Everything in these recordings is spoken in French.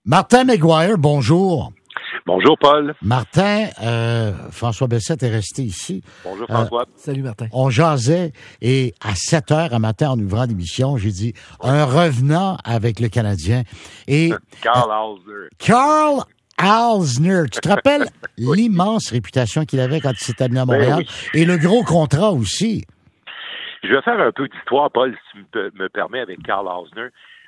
Martin McGuire, bonjour. Bonjour, Paul. Martin, François Bessette est resté ici. Bonjour, François. Salut, Martin. On jasait et à 7 heures un matin, en ouvrant l'émission, j'ai dit un revenant avec le Canadien. Et Karl Alzner. Karl Alzner, tu te rappelles l'immense réputation qu'il avait quand il s'est amené à Montréal et le gros contrat aussi. Je vais faire un peu d'histoire, Paul, si tu me permets, avec Karl Alzner.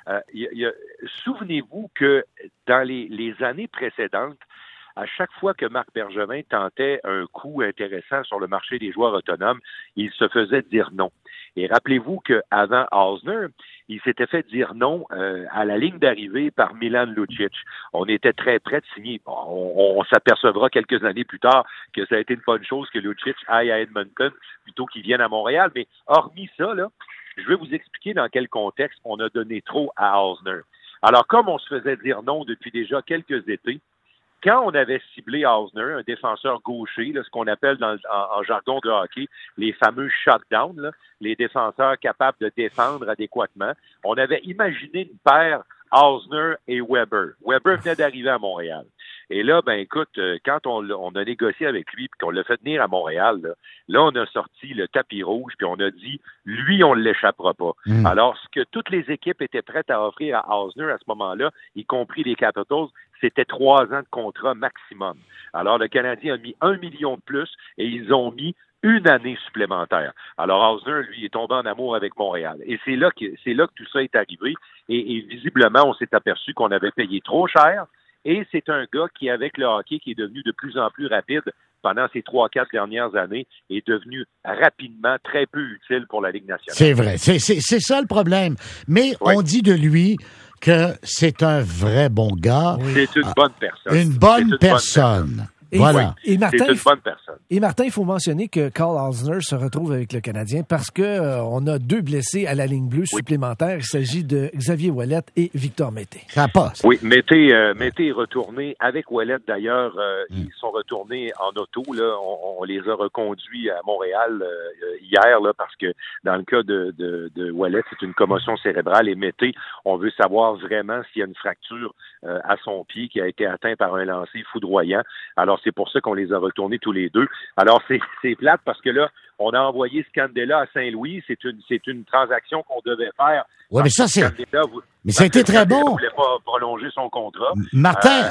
Souvenez-vous que dans les années précédentes, à chaque fois que Marc Bergevin tentait un coup intéressant sur le marché des joueurs autonomes, il se faisait dire non. Et rappelez-vous qu'avant Alzner, il s'était fait dire non à la ligne d'arrivée par Milan Lucic. On était très près de signer. On s'apercevra quelques années plus tard que ça a été une bonne chose que Lucic aille à Edmonton plutôt qu'il vienne à Montréal. Mais hormis ça, là, je vais vous expliquer dans quel contexte on a donné trop à Alzner. Alors, comme on se faisait dire non depuis déjà quelques étés, quand on avait ciblé Alzner, un défenseur gaucher, là, ce qu'on appelle en jargon de hockey, les fameux shutdowns, là, les défenseurs capables de défendre adéquatement, on avait imaginé une paire Alzner et Weber. Weber venait d'arriver à Montréal. Et là, ben écoute, quand on a négocié avec lui puis qu'on l'a fait venir à Montréal, là, on a sorti le tapis rouge puis on a dit, lui, on ne l'échappera pas. Alors, ce que toutes les équipes étaient prêtes à offrir à Alzner à ce moment-là, y compris les Capitals, c'était 3 ans de contrat maximum. Alors, le Canadien a mis 1 million de plus et ils ont mis 1 année supplémentaire. Alors, Alzner, lui, est tombé en amour avec Montréal. Et c'est là que tout ça est arrivé. Et visiblement, on s'est aperçu qu'on avait payé trop cher. Et c'est un gars qui, avec le hockey, qui est devenu de plus en plus rapide pendant ces 3-4 dernières années, est devenu rapidement très peu utile pour la Ligue nationale. C'est vrai. C'est ça le problème. Mais on dit de lui que c'est un vrai bon gars. C'est une bonne personne. Une bonne personne. Voilà. Et Martin, c'est une bonne personne. Et Martin, il faut mentionner que Karl Alzner se retrouve avec le Canadien parce que on a 2 blessés à la ligne bleue supplémentaire. Il s'agit de Xavier Ouellet et Victor Mété. Ça passe. Oui, Mété est retourné avec Ouellet d'ailleurs. Ils sont retournés en auto. Là, on les a reconduits à Montréal hier là parce que dans le cas de Ouellet, c'est une commotion cérébrale et Mété, on veut savoir vraiment s'il y a une fracture à son pied qui a été atteint par un lancer foudroyant. Alors c'est pour ça qu'on les a retournés tous les deux. Alors, c'est plate parce que là, on a envoyé Scandella à Saint-Louis. C'est une transaction qu'on devait faire. Oui, mais ça, mais ça a été très bon. Il ne voulait pas prolonger son contrat. Martin,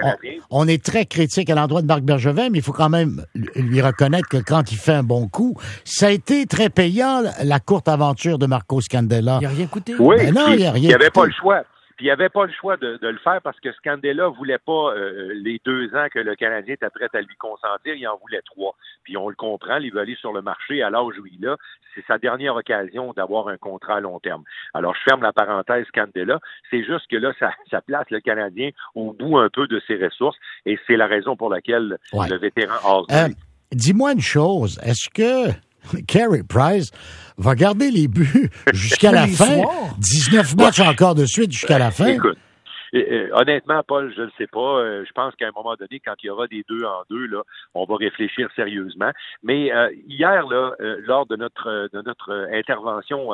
on est très critique à l'endroit de Marc Bergevin, mais il faut quand même lui reconnaître que quand il fait un bon coup, ça a été très payant, la courte aventure de Marco Scandella. Il n'a rien coûté. Oui, il n'a rien il n'y avait pas le choix. Puis il n'y avait pas le choix de le faire parce que Scandella voulait pas les 2 ans que le Canadien était prêt à lui consentir, il en voulait 3. Puis on le comprend, il veut aller sur le marché à l'âge où il est là. C'est sa dernière occasion d'avoir un contrat à long terme. Alors je ferme la parenthèse Scandella. C'est juste que là, ça place le Canadien au bout un peu de ses ressources et c'est la raison pour laquelle le vétéran Alzner... Dis-moi une chose, est-ce que Carey Price va garder les buts jusqu'à la fin? 19 matchs encore de suite jusqu'à la fin? Écoute, honnêtement, Paul, je ne sais pas. Je pense qu'à un moment donné, quand il y aura des 2 en 2, là, on va réfléchir sérieusement. Mais hier, là, lors de notre intervention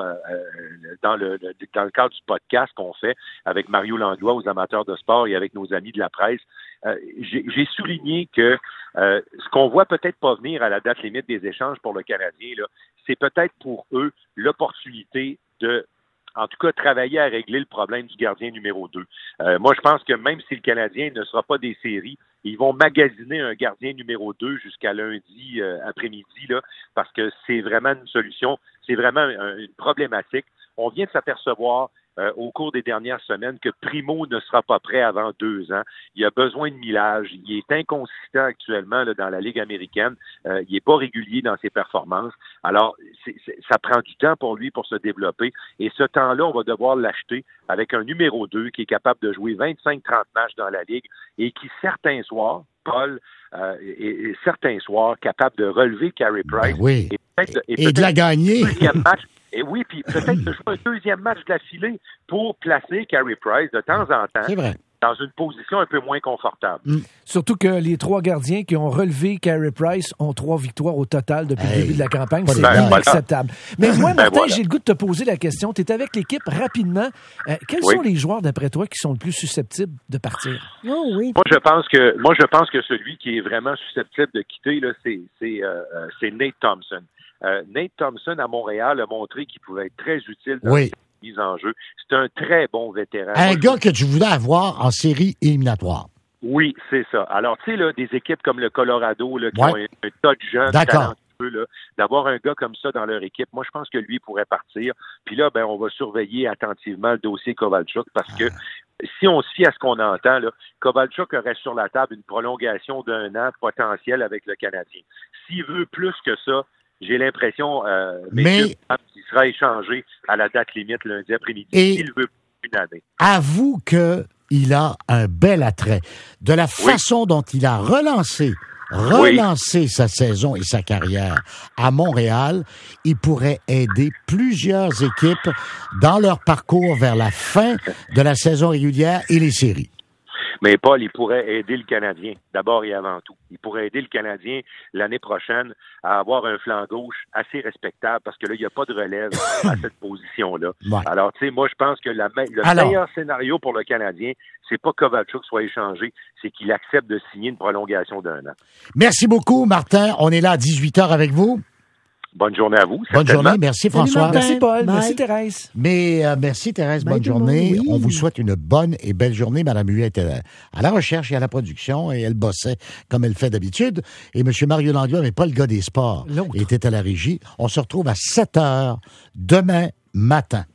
dans le cadre du podcast qu'on fait avec Mario Langlois aux amateurs de sport et avec nos amis de la presse, j'ai souligné que ce qu'on voit peut-être pas venir à la date limite des échanges pour le Canadien, là, c'est peut-être pour eux l'opportunité de, en tout cas, travailler à régler le problème du gardien numéro 2. Moi, je pense que même si le Canadien ne sera pas des séries, ils vont magasiner un gardien numéro 2 jusqu'à lundi après-midi, là, parce que c'est vraiment une solution, c'est vraiment une problématique. On vient de s'apercevoir au cours des dernières semaines que Primo ne sera pas prêt avant 2 ans. Il a besoin de millage. Il est inconsistant actuellement là, dans la Ligue américaine. Il n'est pas régulier dans ses performances. Alors, ça prend du temps pour lui pour se développer. Et ce temps-là, on va devoir l'acheter avec un numéro 2 qui est capable de jouer 25-30 matchs dans la Ligue et qui, certains soirs, Paul, et certains soirs, capable de relever Carey Price. Ben oui. Et de la gagner. Et oui, puis peut-être de jouer un 2e match de la filée pour placer Carey Price de temps en temps. C'est vrai. dans une position un peu moins confortable. Surtout que les 3 gardiens qui ont relevé Carey Price ont 3 victoires au total depuis le début de la campagne. C'est inacceptable. Mais moi, Martin, j'ai le goût de te poser la question. Tu es avec l'équipe rapidement. Quels sont les joueurs, d'après toi, qui sont le plus susceptibles de partir? Oh, oui. Moi, je pense que celui qui est vraiment susceptible de quitter, là, c'est Nate Thompson. Nate Thompson, à Montréal, a montré qu'il pouvait être très utile dans les mises en jeu. C'est un très bon vétéran. Un gars que tu voulais avoir en série éliminatoire. Oui, c'est ça. Alors, tu sais, là, des équipes comme le Colorado, là, qui ont un tas de jeunes talentueux, là, d'avoir un gars comme ça dans leur équipe, moi, je pense que lui pourrait partir. Puis là, on va surveiller attentivement le dossier Kovalchuk parce que si on se fie à ce qu'on entend, là, Kovalchuk aurait sur la table une prolongation d'1 an potentielle avec le Canadien. S'il veut plus que ça, j'ai l'impression qu'il sera échangé à la date limite lundi après-midi s'il veut une année. Avoue qu'il a un bel attrait. De la façon dont il a relancé sa saison et sa carrière à Montréal, il pourrait aider plusieurs équipes dans leur parcours vers la fin de la saison régulière et les séries. Mais Paul, il pourrait aider le Canadien, d'abord et avant tout. Il pourrait aider le Canadien l'année prochaine à avoir un flanc gauche assez respectable parce que là, il n'y a pas de relève à cette position-là. Ouais. Alors, tu sais, moi, je pense que le meilleur scénario pour le Canadien, c'est pas que Kovalchuk soit échangé, c'est qu'il accepte de signer une prolongation d'1 an. Merci beaucoup, Martin. On est là à 18h avec vous. Bonne journée à vous. Bonne journée. Merci, François. Merci, Paul. Bye. Merci, Thérèse. Merci, Thérèse. Bonne journée. On vous souhaite une bonne et belle journée. Madame Huet était à la recherche et à la production et elle bossait comme elle fait d'habitude. Et M. Mario Langlois, mais pas le gars des sports, était à la régie. On se retrouve à 7h demain matin.